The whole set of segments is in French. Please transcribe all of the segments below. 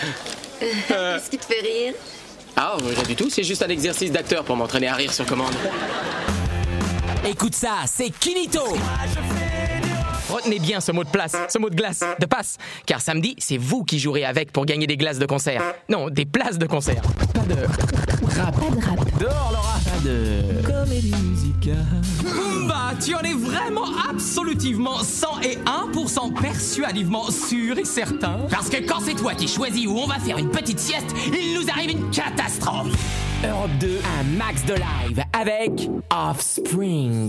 Qu'est-ce qui te fait rire? Ah, rien du tout, c'est juste un exercice d'acteur pour m'entraîner à rire sur commande. Écoute ça, c'est Kinito. Retenez bien ce mot de place, ce mot de glace, de passe. Car samedi, c'est vous qui jouerez avec pour gagner des glaces de concert. Non, des places de concert. Pas de rap. Pas de rap. Dehors, Laura. Pas de Comédie musicale. Bah, tu en es vraiment absolutivement 101% persuasivement sûr et certain. Parce que quand c'est toi qui choisis où on va faire une petite sieste, il nous arrive une catastrophe. Europe 2, un max de live avec Offspring.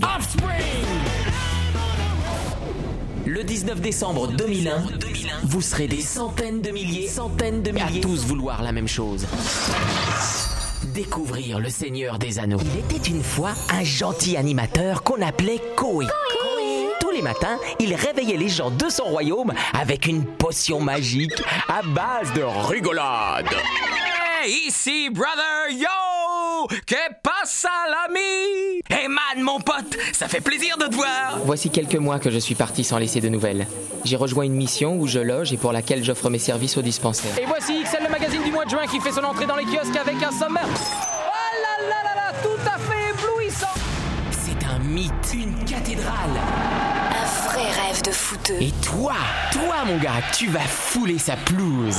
Le 19 décembre 2001, vous serez des centaines de milliers à tous vouloir la même chose. Découvrir le Seigneur des Anneaux. Il était une fois un gentil animateur qu'on appelait Koé. Tous les matins, il réveillait les gens de son royaume avec une potion magique à base de rigolade. Hey, ici, brother, yo! Que passa, l'ami? Hey man, mon pote, ça fait plaisir de te voir! Voici quelques mois que je suis parti sans laisser de nouvelles. J'ai rejoint une mission où je loge et pour laquelle j'offre mes services aux dispensaires. Et voici XL, le magazine du mois de juin qui fait son entrée dans les kiosques avec un sommaire. Oh là là là là, tout à fait éblouissant! C'est un mythe, une cathédrale. Un vrai rêve de fouteux. Et toi, mon gars, tu vas fouler sa pelouse.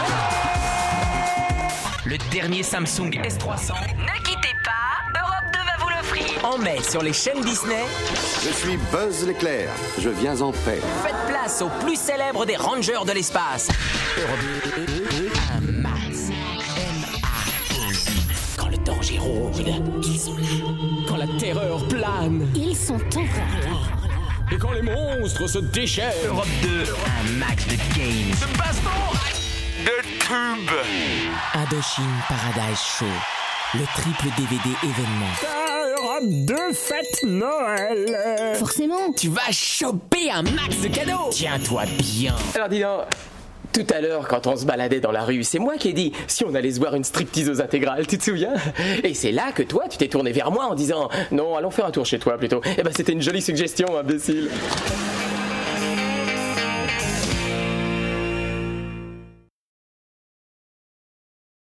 Le dernier Samsung S300. Ne quittez pas, Europe 2 va vous l'offrir. En mai sur les chaînes Disney. Je suis Buzz l'éclair, je viens en paix. Faites place au plus célèbre des rangers de l'espace. Un max. M-A-X. Quand le danger rôde, ils sont là. Quand la terreur plane. Ils sont encore là. Et quand les monstres se déchaînent. Europe 2. Un max de games. De baston. De tubes. Indochine Paradise Show. Le triple DVD événement. Europe 2 fête Noël. Forcément. Tu vas choper un max de cadeaux. Tiens-toi bien. Alors dis donc, tout à l'heure quand on se baladait dans la rue, c'est moi qui ai dit si on allait se voir une stripteaseuse intégrale, tu te souviens? Et c'est là que toi tu t'es tourné vers moi en disant non, allons faire un tour chez toi plutôt. Eh ben c'était une jolie suggestion, imbécile.